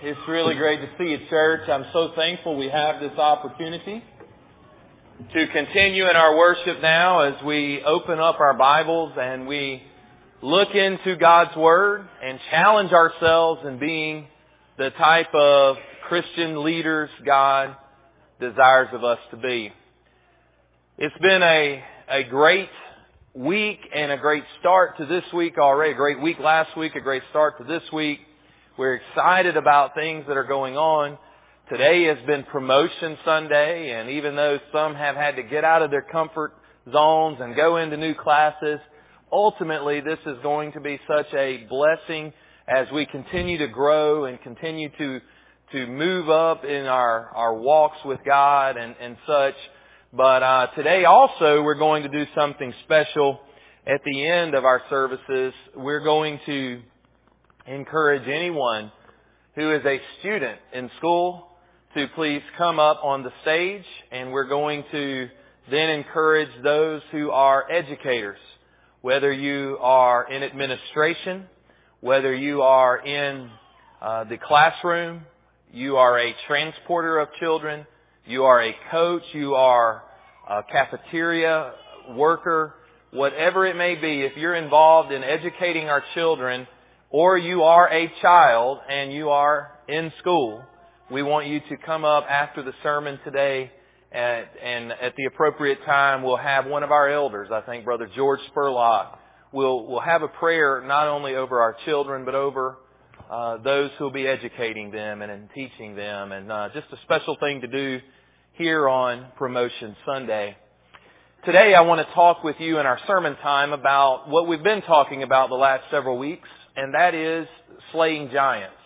It's really great to see you, church. I'm so thankful we have this opportunity to continue in our worship now as we open up our Bibles and we look into God's Word and challenge ourselves in being the type of Christian leaders God desires of us to be. It's been a great week and a great start to this week already. A great week last week, a great start to this week. We're excited about things that are going on. Today has been Promotion Sunday, and even though some have had to get out of their comfort zones and go into new classes, ultimately this is going to be such a blessing as we continue to grow and continue to move up in our walks with God and such. But today also we're going to do something special at the end of our services. We're going to encourage anyone who is a student in school to please come up on the stage, and we're going to then encourage those who are educators, whether you are in administration, whether you are in the classroom, you are a transporter of children, you are a coach, you are a cafeteria worker, whatever it may be. If you're involved in educating our children, or you are a child and you are in school, we want you to come up after the sermon today, and at the appropriate time we'll have one of our elders, I think Brother George Spurlock, will have a prayer not only over our children but over those who will be educating them and teaching them, and just a special thing to do here on Promotion Sunday. Today I want to talk with you in our sermon time about what we've been talking about the last several weeks, and that is slaying giants.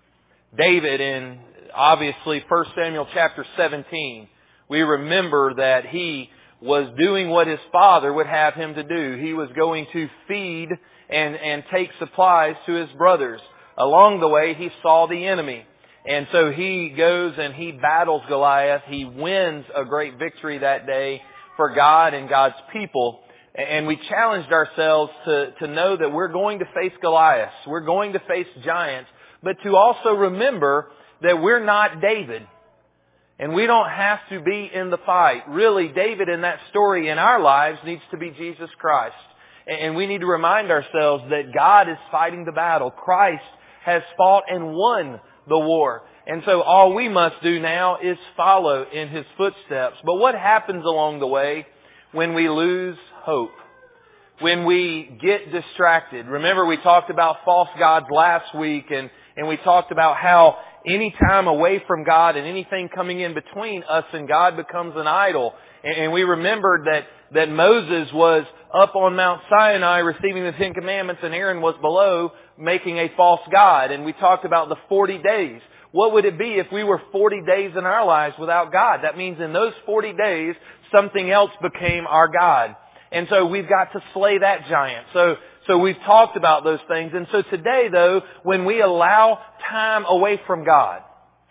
David, in obviously 1 Samuel chapter 17, we remember that he was doing what his father would have him to do. He was going to feed and take supplies to his brothers. Along the way, he saw the enemy. And so he goes and he battles Goliath. He wins a great victory that day for God and God's people. And we challenged ourselves to know that we're going to face Goliaths. We're going to face giants. But to also remember that we're not David. And we don't have to be in the fight. Really, David in that story in our lives needs to be Jesus Christ. And we need to remind ourselves that God is fighting the battle. Christ has fought and won the war. And so all we must do now is follow in His footsteps. But what happens along the way when we lose hope? When we get distracted? Remember, we talked about false gods last week, and we talked about how any time away from God and anything coming in between us and God becomes an idol. And we remembered that Moses was up on Mount Sinai receiving the Ten Commandments, and Aaron was below making a false god. And we talked about the 40 days. What would it be if we were 40 days in our lives without God? That means in those 40 days, something else became our God. And so we've got to slay that giant. So we've talked about those things. And so today, though, when we allow time away from God,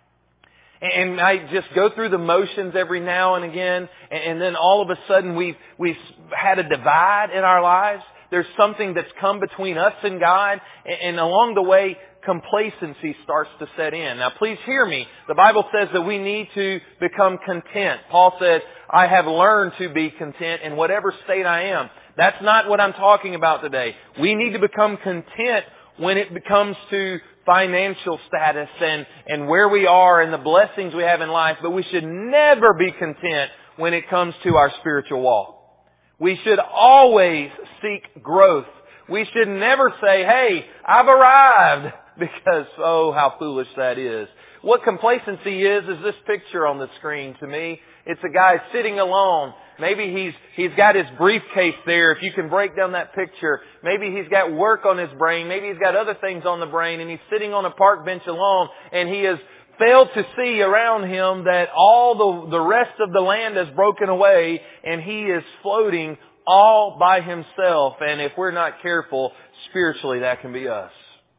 and I just go through the motions every now and again, and then all of a sudden we've had a divide in our lives. There's something that's come between us and God, and along the way, complacency starts to set in. Now please hear me. The Bible says that we need to become content. Paul said, I have learned to be content in whatever state I am. That's not what I'm talking about today. We need to become content when it comes to financial status and where we are and the blessings we have in life, but we should never be content when it comes to our spiritual walk. We should always seek growth. We should never say, hey, I've arrived, because, oh, how foolish that is. What complacency is this picture on the screen to me. It's a guy sitting alone. Maybe he's got his briefcase there, if you can break down that picture. Maybe he's got work on his brain. Maybe he's got other things on the brain, and he's sitting on a park bench alone, and he has failed to see around him that all the rest of the land has broken away, and he is floating all by himself. And if we're not careful, spiritually that can be us.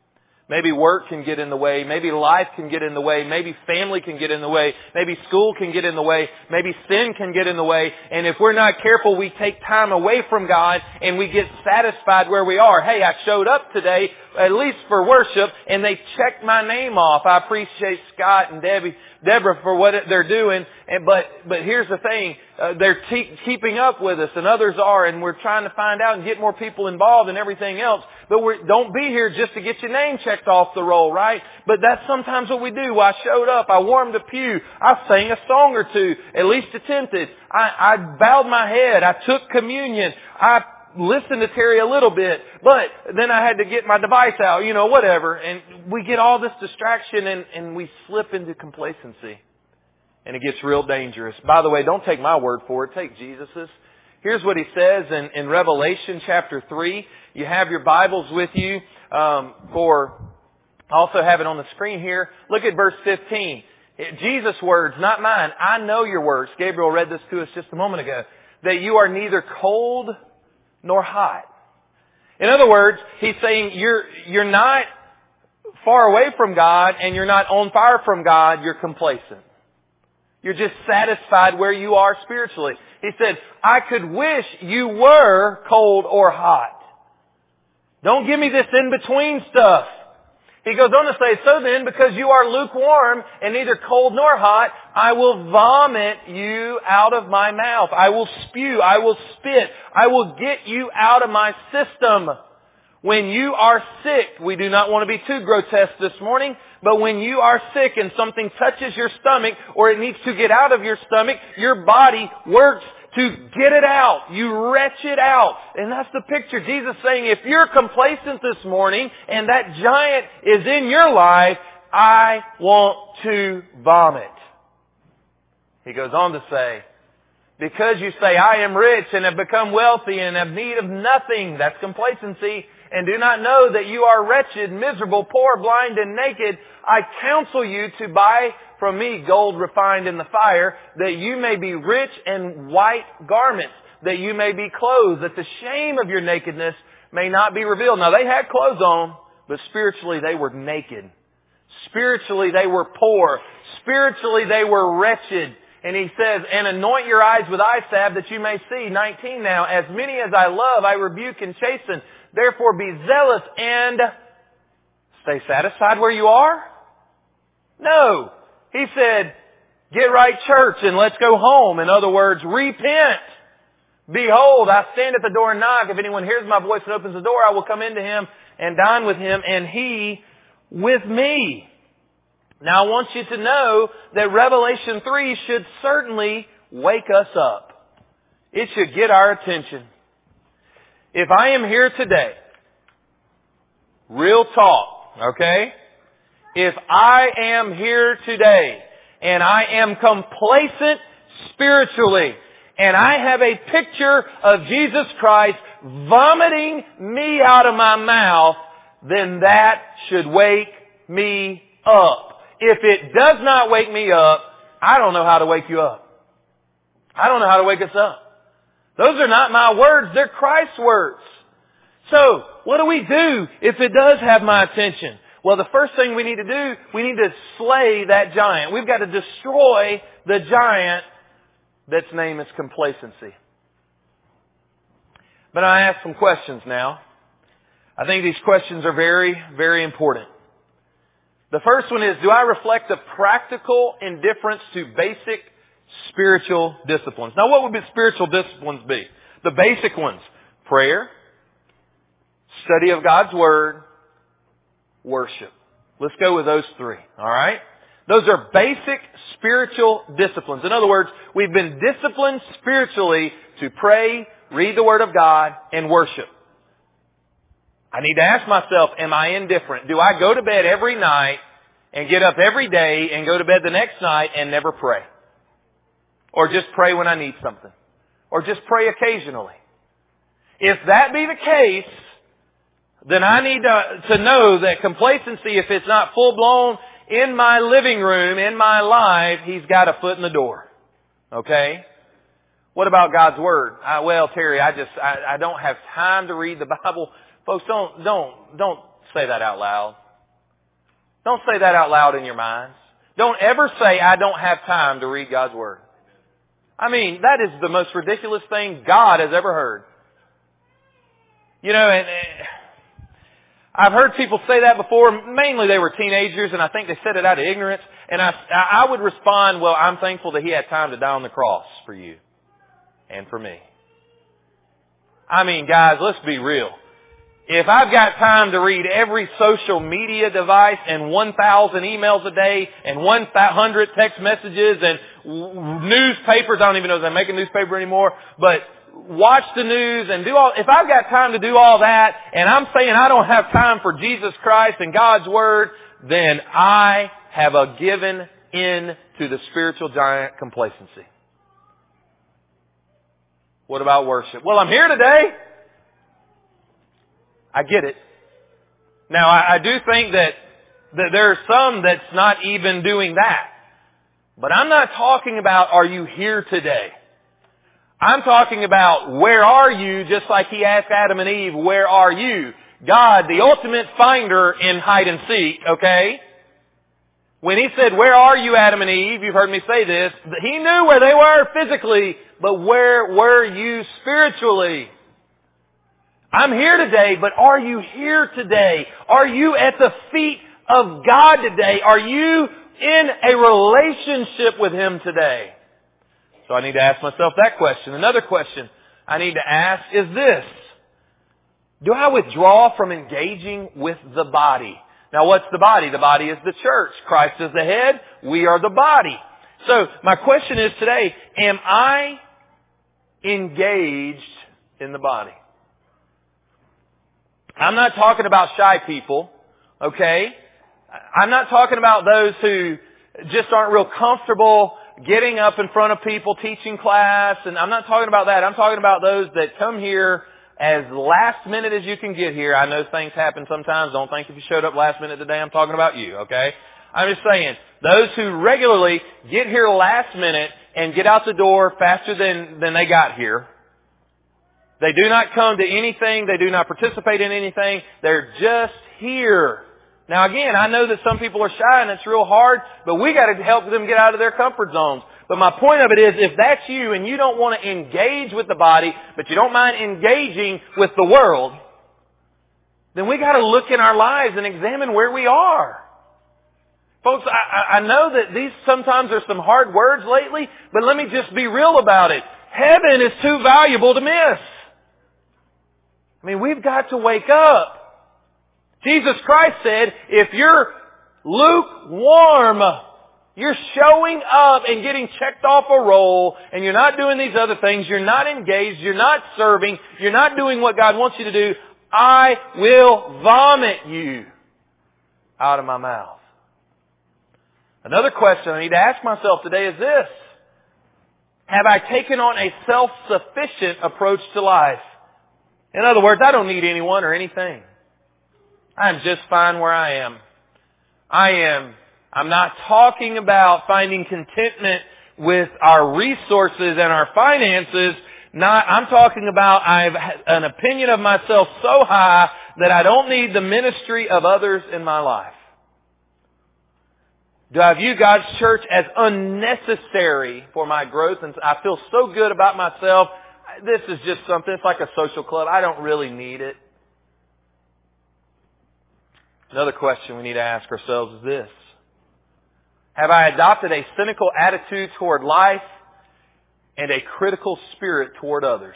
Maybe work can get in the way. Maybe life can get in the way. Maybe family can get in the way. Maybe school can get in the way. Maybe sin can get in the way. And if we're not careful, we take time away from God and we get satisfied where we are. Hey, I showed up today, at least for worship, and they checked my name off. I appreciate Scott and Deborah for what they're doing. But here's the thing. They're keeping up with us, and others are, and we're trying to find out and get more people involved and everything else. But don't be here just to get your name checked off the roll, right? But that's sometimes what we do. I showed up. I warmed a pew. I sang a song or two, at least attempted. I bowed my head. I took communion. I listened to Terry a little bit, but then I had to get my device out, whatever. And we get all this distraction and we slip into complacency. And it gets real dangerous. By the way, don't take my word for it. Take Jesus's. Here's what He says in Revelation chapter 3. You have your Bibles with you. Also have it on the screen here. Look at verse 15. Jesus' words, not mine. I know your words. Gabriel read this to us just a moment ago. That you are neither cold nor hot. In other words, He's saying you're not far away from God and you're not on fire from God. You're complacent. You're just satisfied where you are spiritually. He said, I could wish you were cold or hot. Don't give me this in-between stuff. He goes on to say, so then, because you are lukewarm and neither cold nor hot, I will vomit you out of my mouth. I will spew. I will spit. I will get you out of my system. When you are sick, we do not want to be too grotesque this morning, but when you are sick and something touches your stomach or it needs to get out of your stomach, your body works to get it out. You retch it out. And that's the picture. Jesus saying, if you're complacent this morning and that giant is in your life, I want to vomit. He goes on to say, because you say, I am rich and have become wealthy and have need of nothing, that's complacency, and do not know that you are wretched, miserable, poor, blind, and naked, I counsel you to buy from me gold refined in the fire, that you may be rich, and white garments, that you may be clothed, that the shame of your nakedness may not be revealed. Now they had clothes on, but spiritually they were naked. Spiritually they were poor. Spiritually they were wretched. And He says, and anoint your eyes with eye salve that you may see. 19 now, as many as I love, I rebuke and chasten. Therefore be zealous and stay satisfied where you are? No. He said, get right, church, and let's go home. In other words, repent. Behold, I stand at the door and knock. If anyone hears my voice and opens the door, I will come into him and dine with him, and he with me. Now I want you to know that Revelation 3 should certainly wake us up. It should get our attention. If I am here today, real talk, okay? If I am here today and I am complacent spiritually and I have a picture of Jesus Christ vomiting me out of my mouth, then that should wake me up. If it does not wake me up, I don't know how to wake you up. I don't know how to wake us up. Those are not my words, they're Christ's words. So, what do we do if it does have my attention? Well, the first thing we need to do, we need to slay that giant. We've got to destroy the giant that's name is complacency. But I ask some questions now. I think these questions are very, very important. The first one is, do I reflect a practical indifference to basic spiritual disciplines? Now, what would the spiritual disciplines be? The basic ones: prayer, study of God's Word, worship. Let's go with those three, all right? Those are basic spiritual disciplines. In other words, we've been disciplined spiritually to pray, read the Word of God, and worship. I need to ask myself, am I indifferent? Do I go to bed every night and get up every day and go to bed the next night and never pray? Or just pray when I need something? Or just pray occasionally? If that be the case, then I need to know that complacency, if it's not full-blown in my living room, in my life, He's got a foot in the door. Okay? What about God's Word? Well, Terry, I don't have time to read the Bible. Folks, don't say that out loud. Don't say that out loud in your minds. Don't ever say, I don't have time to read God's Word. I mean, that is the most ridiculous thing God has ever heard. You know, and I've heard people say that before. Mainly they were teenagers, and I think they said it out of ignorance. And I would respond, well, I'm thankful that He had time to die on the cross for you and for me. I mean, guys, let's be real. If I've got time to read every social media device and 1,000 emails a day and 100 text messages and newspapers, I don't even know if they make a newspaper anymore, but watch the news and do all, if I've got time to do all that and I'm saying I don't have time for Jesus Christ and God's Word, then I have given in to the spiritual giant complacency. What about worship? Well, I'm here today. I get it. Now, I do think that there are some that's not even doing that. But I'm not talking about, are you here today? I'm talking about, where are you? Just like He asked Adam and Eve, where are you? God, the ultimate finder in hide and seek, okay? When He said, where are you, Adam and Eve? You've heard me say this. He knew where they were physically, but where were you spiritually? I'm here today, but are you here today? Are you at the feet of God today? Are you in a relationship with Him today? So I need to ask myself that question. Another question I need to ask is this. Do I withdraw from engaging with the body? Now, what's the body? The body is the church. Christ is the head. We are the body. So my question is today, am I engaged in the body? I'm not talking about shy people, okay? I'm not talking about those who just aren't real comfortable getting up in front of people, teaching class, and I'm not talking about that. I'm talking about those that come here as last minute as you can get here. I know things happen sometimes. Don't think if you showed up last minute today, I'm talking about you, okay? I'm just saying, those who regularly get here last minute and get out the door faster than they got here. They do not come to anything. They do not participate in anything. They're just here. Now again, I know that some people are shy and it's real hard, but we got to help them get out of their comfort zones. But my point of it is, if that's you and you don't want to engage with the body, but you don't mind engaging with the world, then we got to look in our lives and examine where we are. Folks, I know that these sometimes are some hard words lately, but let me just be real about it. Heaven is too valuable to miss. I mean, we've got to wake up. Jesus Christ said, if you're lukewarm, you're showing up and getting checked off a roll, and you're not doing these other things, you're not engaged, you're not serving, you're not doing what God wants you to do, I will vomit you out of my mouth. Another question I need to ask myself today is this. Have I taken on a self-sufficient approach to life? In other words, I don't need anyone or anything. I'm just fine where I am. I'm not talking about finding contentment with our resources and our finances. I'm talking about I have an opinion of myself so high that I don't need the ministry of others in my life. Do I view God's church as unnecessary for my growth? And I feel so good about myself. This is just something, it's like a social club. I don't really need it. Another question we need to ask ourselves is this. Have I adopted a cynical attitude toward life and a critical spirit toward others?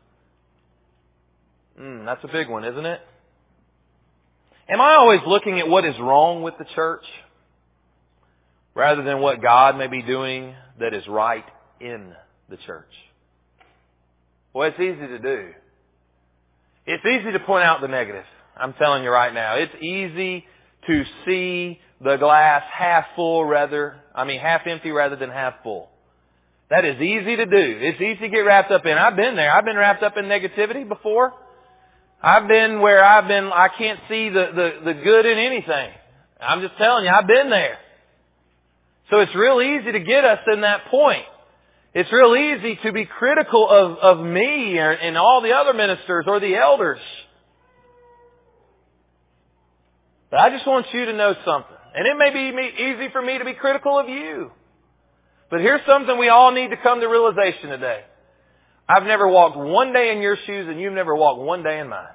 That's a big one, isn't it? Am I always looking at what is wrong with the church rather than what God may be doing that is right in the church? Well, it's easy to do. It's easy to point out the negative. I'm telling you right now. It's easy to see the glass half empty rather than half full. That is easy to do. It's easy to get wrapped up in. I've been there. I've been wrapped up in negativity before. I've been where I can't see the good in anything. I'm just telling you, I've been there. So it's real easy to get us in that point. It's real easy to be critical of me and all the other ministers or the elders. But I just want you to know something. And it may be easy for me to be critical of you. But here's something we all need to come to realization today. I've never walked one day in your shoes and you've never walked one day in mine.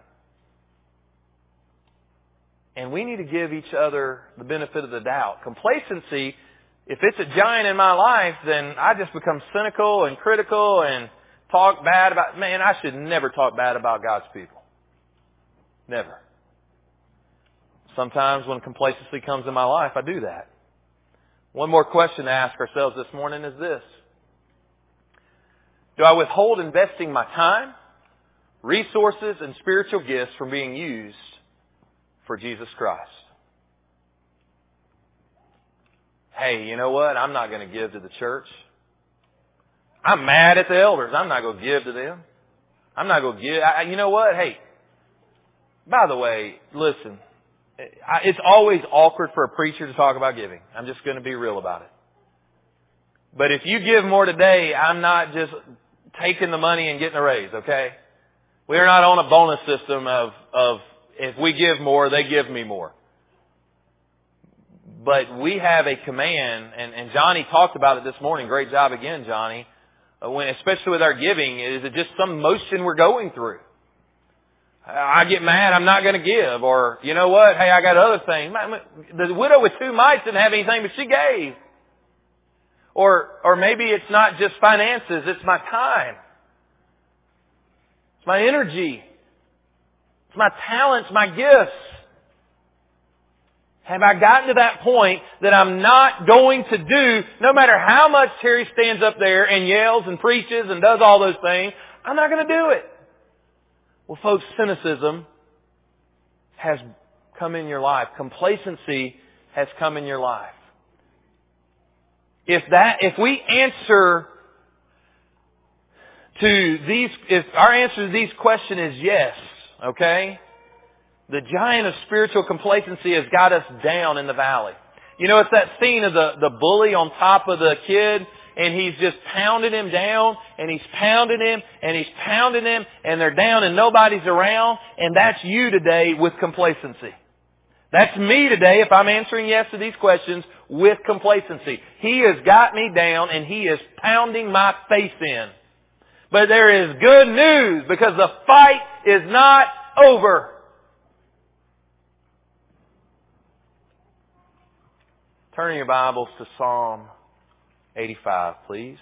And we need to give each other the benefit of the doubt. Complacency, if it's a giant in my life, then I just become cynical and critical and talk bad about... Man, I should never talk bad about God's people. Never. Sometimes when complacency comes in my life, I do that. One more question to ask ourselves this morning is this. Do I withhold investing my time, resources, and spiritual gifts from being used for Jesus Christ? Hey, you know what? I'm not going to give to the church. I'm mad at the elders. I'm not going to give to them. I'm not going to give. You know what? Hey, by the way, listen. It's always awkward for a preacher to talk about giving. I'm just going to be real about it. But if you give more today, I'm not just taking the money and getting a raise, okay? We are not on a bonus system of if we give more, they give me more. But we have a command, and Johnny talked about it this morning. Great job again, Johnny. Especially with our giving, is it just some motion we're going through? I get mad, I'm not going to give. Or, you know what, hey, I got other things. The widow with 2 mites didn't have anything, but she gave. Or maybe it's not just finances, it's my time. It's my energy. It's my talents, my gifts. Have I gotten to that point that I'm not going to do, no matter how much Terry stands up there and yells and preaches and does all those things, I'm not going to do it. Well, folks, cynicism has come in your life. Complacency has come in your life. If we answer to these, if our answer to these questions is yes, okay, the giant of spiritual complacency has got us down in the valley. You know, it's that scene of the bully on top of the kid, and he's just pounding him down, and he's pounding him, and he's pounding him, and they're down and nobody's around, and that's you today with complacency. That's me today if I'm answering yes to these questions with complacency. He has got me down, and he is pounding my face in. But there is good news, because the fight is not over. Turn your Bibles to Psalm 85, please.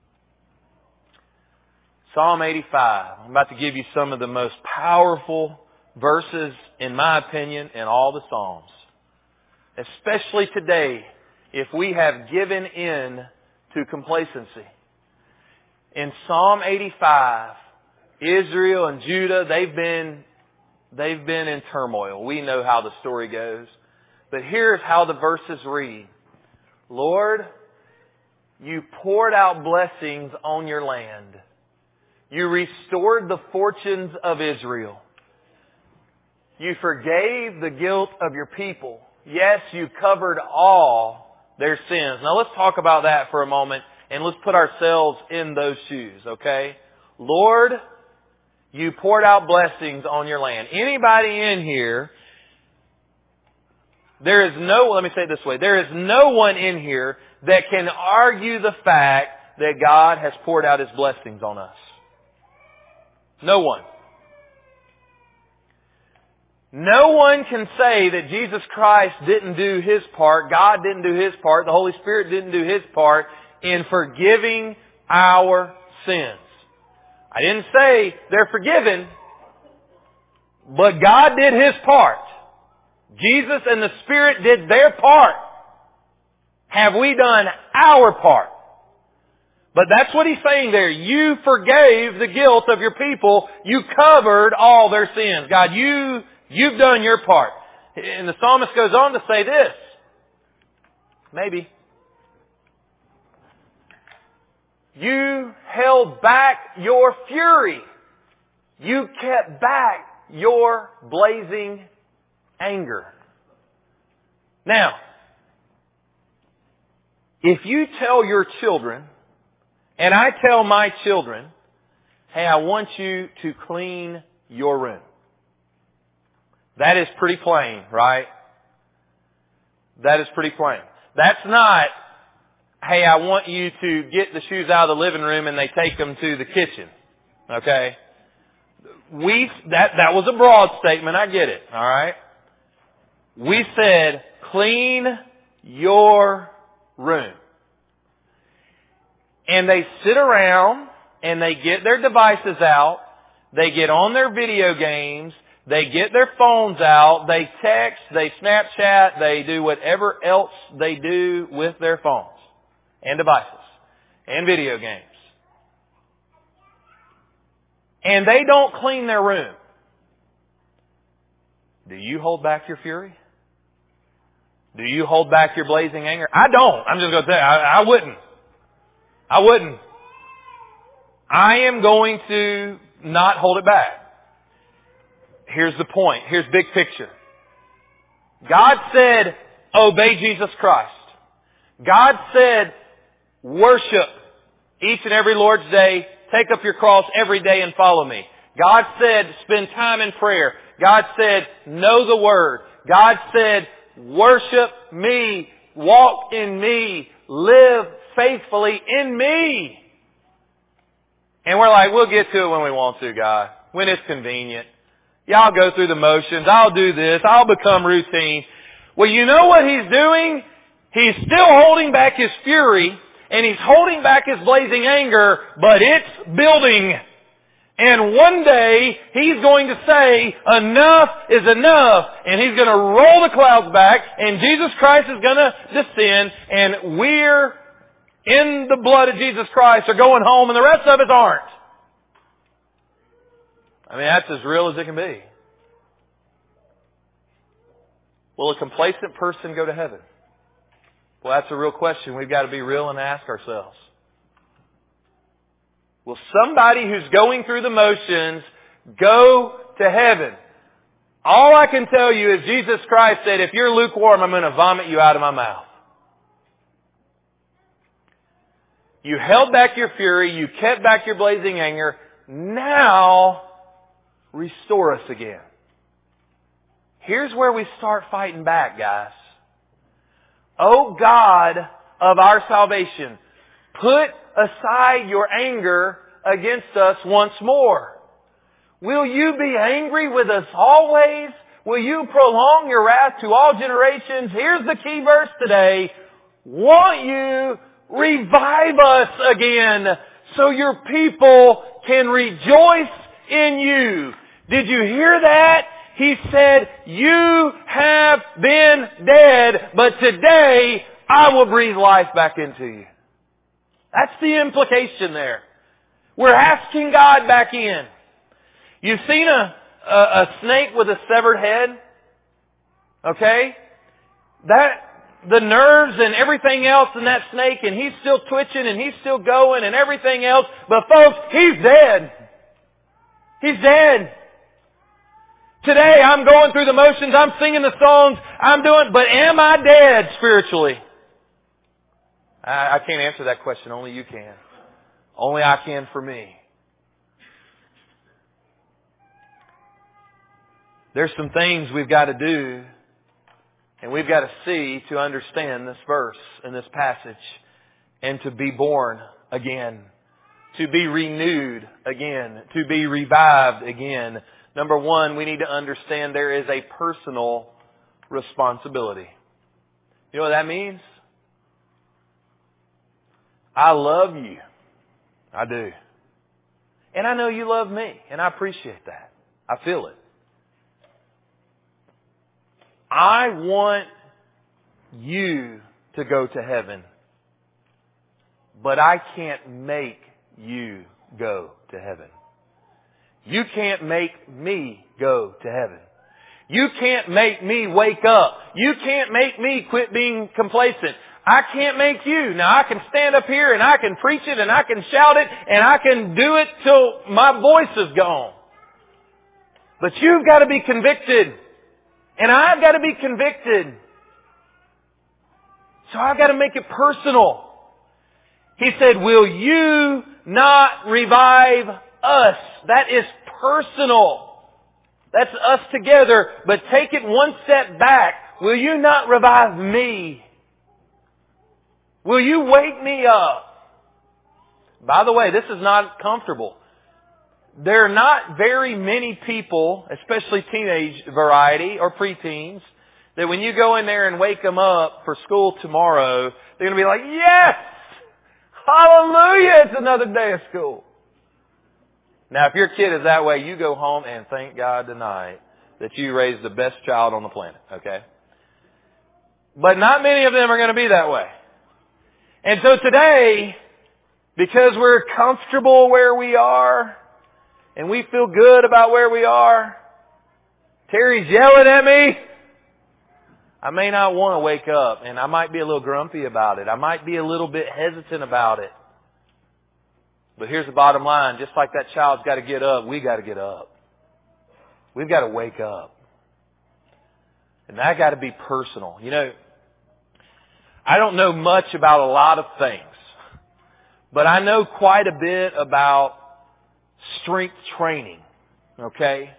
Psalm 85. I'm about to give you some of the most powerful verses, in my opinion, in all the Psalms. Especially today, if we have given in to complacency. In Psalm 85, Israel and Judah, they've been in turmoil. We know how the story goes. But here's how the verses read. Lord, you poured out blessings on your land. You restored the fortunes of Israel. You forgave the guilt of your people. Yes, you covered all their sins. Now let's talk about that for a moment, and let's put ourselves in those shoes, okay? Lord, you poured out blessings on your land. Anybody in here, let me say it this way, there is no one in here that can argue the fact that God has poured out His blessings on us. No one. No one can say that Jesus Christ didn't do His part, God didn't do His part, the Holy Spirit didn't do His part in forgiving our sins. I didn't say they're forgiven, but God did His part. Jesus and the Spirit did their part. Have we done our part? But that's what He's saying there. You forgave the guilt of your people. You covered all their sins. God, you've done your part. And the psalmist goes on to say this. Maybe. You held back your fury. You kept back your blazing anger. Now, if you tell your children, and I tell my children, hey, I want you to clean your room. That is pretty plain, right? That is pretty plain. That's not, hey, I want you to get the shoes out of the living room and they take them to the kitchen. Okay? That was a broad statement. I get it. All right? We said, clean your room. And they sit around and they get their devices out. They get on their video games. They get their phones out. They text. They Snapchat. They do whatever else they do with their phones and devices and video games. And they don't clean their room. Do you hold back your fury? Do you hold back your blazing anger? I don't. I'm just going to tell you, I wouldn't. I wouldn't. I am going to not hold it back. Here's the point. Here's big picture. God said, obey Jesus Christ. God said, worship each and every Lord's Day. Take up your cross every day and follow me. God said, spend time in prayer. God said, know the Word. God said, worship me. Walk in me. Live faithfully in me. And we're like, we'll get to it when we want to, God. When it's convenient. Yeah, I'll go through the motions. I'll do this. I'll become routine. Well, you know what He's doing? He's still holding back His fury. And He's holding back His blazing anger. But it's building. And one day, He's going to say, enough is enough. And He's going to roll the clouds back. And Jesus Christ is going to descend. And we're in the blood of Jesus Christ are going home. And the rest of us aren't. I mean, that's as real as it can be. Will a complacent person go to heaven? Well, that's a real question we've got to be real and ask ourselves. Will somebody who's going through the motions go to heaven? All I can tell you is Jesus Christ said, if you're lukewarm, I'm going to vomit you out of my mouth. You held back your fury. You kept back your blazing anger. Now, restore us again. Here's where we start fighting back, guys. O God of our salvation, put aside your anger against us once more. Will you be angry with us always? Will you prolong your wrath to all generations? Here's the key verse today. Won't you revive us again so your people can rejoice in you? Did you hear that? He said, you have been dead, but today I will breathe life back into you. That's the implication there. We're asking God back in. You've seen a snake with a severed head? Okay? The nerves and everything else in that snake, and he's still twitching and he's still going and everything else. But folks, he's dead. He's dead. Today I'm going through the motions, I'm singing the songs, but am I dead spiritually? I can't answer that question. Only you can. Only I can for me. There's some things we've got to do and we've got to see to understand this verse and this passage and to be born again, to be renewed again, to be revived again. Number one, we need to understand there is a personal responsibility. You know what that means? I love you. I do. And I know you love me. And I appreciate that. I feel it. I want you to go to heaven. But I can't make you go to heaven. You can't make me go to heaven. You can't make me wake up. You can't make me quit being complacent. I can't make you. Now I can stand up here and I can preach it and I can shout it and I can do it till my voice is gone. But you've got to be convicted. And I've got to be convicted. So I've got to make it personal. He said, will you not revive us? That is personal. That's us together. But take it one step back. Will you not revive me? Will you wake me up? By the way, this is not comfortable. There are not very many people, especially teenage variety or preteens, that when you go in there and wake them up for school tomorrow, they're going to be like, yes! Hallelujah! It's another day of school. Now, if your kid is that way, you go home and thank God tonight that you raised the best child on the planet, okay? But not many of them are going to be that way. And so today, because we're comfortable where we are, and we feel good about where we are, Terry's yelling at me. I may not want to wake up, and I might be a little grumpy about it. I might be a little bit hesitant about it. But here's the bottom line. Just like that child's got to get up, we got to get up. We've got to wake up. And that got to be personal. You know, I don't know much about a lot of things, but I know quite a bit about strength training. Okay?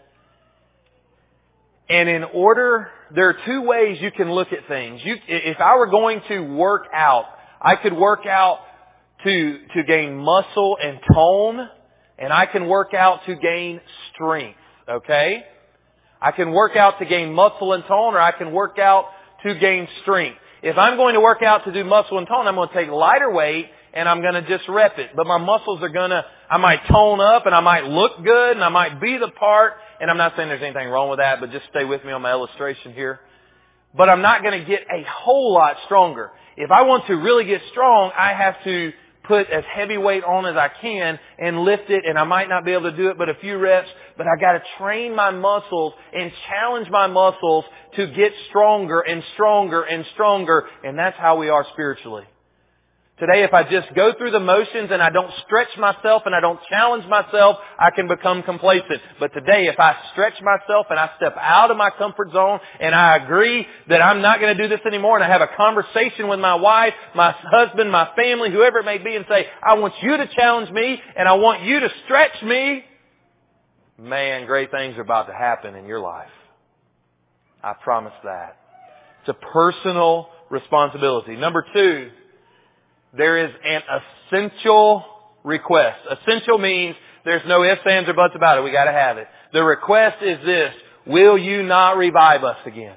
And there are two ways you can look at things. If I were going to work out, I could work out to gain muscle and tone, and I can work out to gain strength. Okay? I can work out to gain muscle and tone, or I can work out to gain strength. If I'm going to work out to do muscle and tone, I'm going to take lighter weight and I'm going to just rep it. But my muscles are I might tone up and I might look good and I might be the part. And I'm not saying there's anything wrong with that, but just stay with me on my illustration here. But I'm not going to get a whole lot stronger. If I want to really get strong, I have to put as heavy weight on as I can and lift it, and I might not be able to do it but a few reps, but I got to train my muscles and challenge my muscles to get stronger and stronger and stronger, and that's how we are spiritually. Today, if I just go through the motions and I don't stretch myself and I don't challenge myself, I can become complacent. But today, if I stretch myself and I step out of my comfort zone and I agree that I'm not going to do this anymore, and I have a conversation with my wife, my husband, my family, whoever it may be, and say, I want you to challenge me and I want you to stretch me, man, great things are about to happen in your life. I promise that. It's a personal responsibility. Number two, there is an essential request. Essential means there's no ifs, ands, or buts about it. We got to have it. The request is this: will you not revive us again?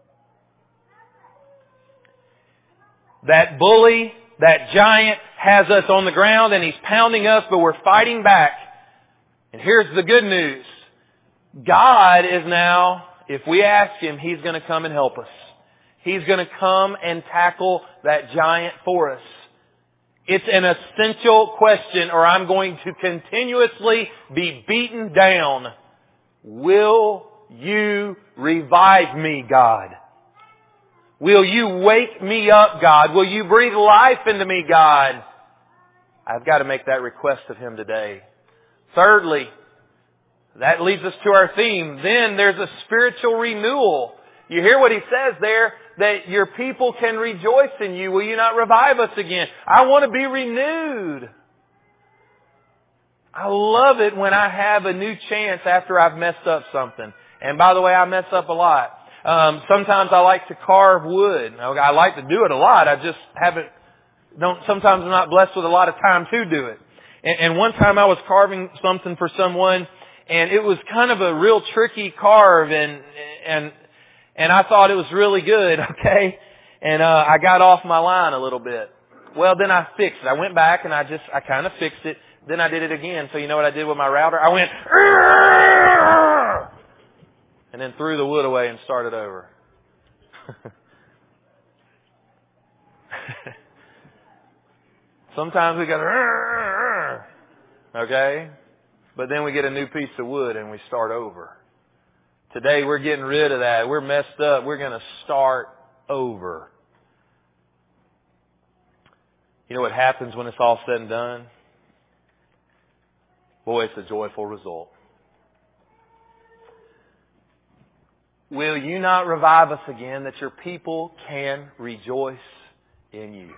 That bully, that giant has us on the ground and he's pounding us, but we're fighting back. And here's the good news. God is now, if we ask Him, He's going to come and help us. He's going to come and tackle that giant for us. It's an essential question, or I'm going to continuously be beaten down. Will you revive me, God? Will you wake me up, God? Will you breathe life into me, God? I've got to make that request of Him today. Thirdly, that leads us to our theme. Then there's a spiritual renewal. You hear what He says there? That your people can rejoice in you. Will you not revive us again? I want to be renewed. I love it when I have a new chance after I've messed up something. And by the way, I mess up a lot. Sometimes I like to carve wood. I like to do it a lot. I just sometimes I'm not blessed with a lot of time to do it. And one time I was carving something for someone, and it was kind of a real tricky carve, and I thought it was really good, okay? And I got off my line a little bit. Well, then I fixed it. I went back and I kind of fixed it. Then I did it again. So you know what I did with my router? I went, and then threw the wood away and started over. Sometimes we go, okay? But then we get a new piece of wood and we start over. Today we're getting rid of that. We're messed up. We're going to start over. You know what happens when it's all said and done? Boy, it's a joyful result. Will you not revive us again that your people can rejoice in you?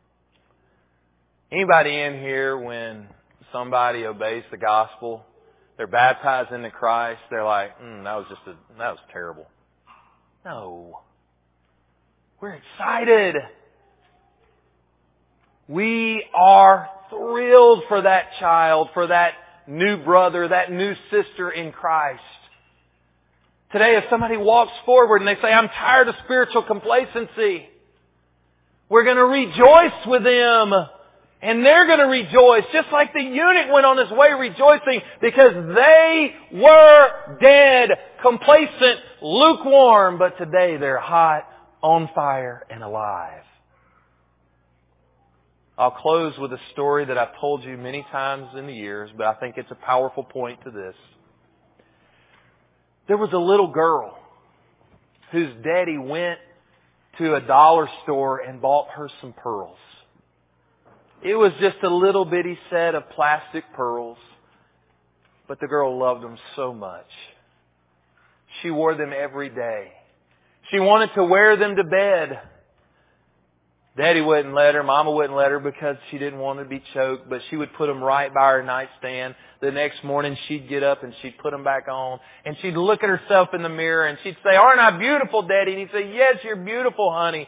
Anybody in here, when somebody obeys the gospel, they're baptized into Christ, they're like, that was terrible. No. We're excited. We are thrilled for that child, for that new brother, that new sister in Christ. Today, if somebody walks forward and they say, I'm tired of spiritual complacency, we're going to rejoice with them. And they're going to rejoice, just like the eunuch went on his way rejoicing, because they were dead, complacent, lukewarm, but today they're hot, on fire, and alive. I'll close with a story that I've told you many times in the years, but I think it's a powerful point to this. There was a little girl whose daddy went to a dollar store and bought her some pearls. It was just a little bitty set of plastic pearls, but the girl loved them so much. She wore them every day. She wanted to wear them to bed. Daddy wouldn't let her, Mama wouldn't let her because she didn't want to be choked, but she would put them right by her nightstand. The next morning she'd get up and she'd put them back on, and she'd look at herself in the mirror and she'd say, aren't I beautiful, Daddy? And he'd say, yes, you're beautiful, honey.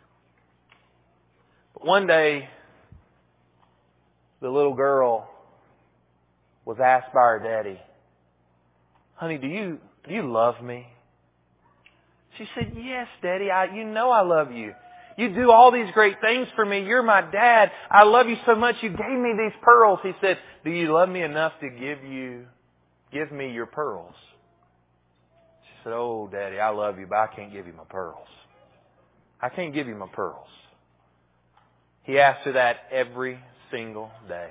But one day, the little girl was asked by her daddy, honey, do you love me? She said, yes, Daddy, you know I love you. You do all these great things for me. You're my dad. I love you so much. You gave me these pearls. He said, do you love me enough to give me your pearls? She said, oh, Daddy, I love you, but I can't give you my pearls. I can't give you my pearls. He asked her that every single day.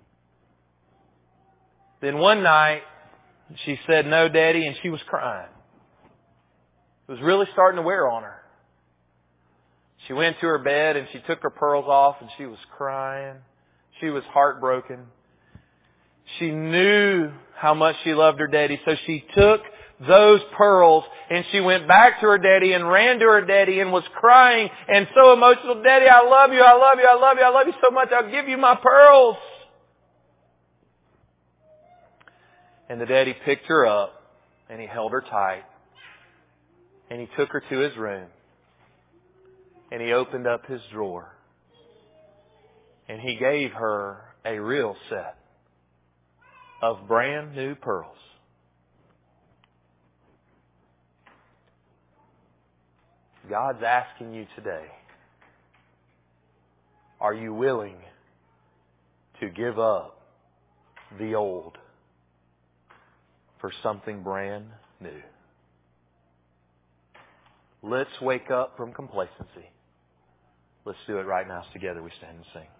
Then one night, she said, no, Daddy, and she was crying. It was really starting to wear on her. She went to her bed and she took her pearls off and she was crying. She was heartbroken. She knew how much she loved her daddy, so she took those pearls and she went back to her daddy and ran to her daddy and was crying and so emotional. Daddy, I love you, I love you, I love you, I love you so much. I'll give you my pearls. And the daddy picked her up and he held her tight and he took her to his room and he opened up his drawer and he gave her a real set of brand new pearls. God's asking you today, are you willing to give up the old for something brand new? Let's wake up from complacency. Let's do it right now. Together we stand and sing.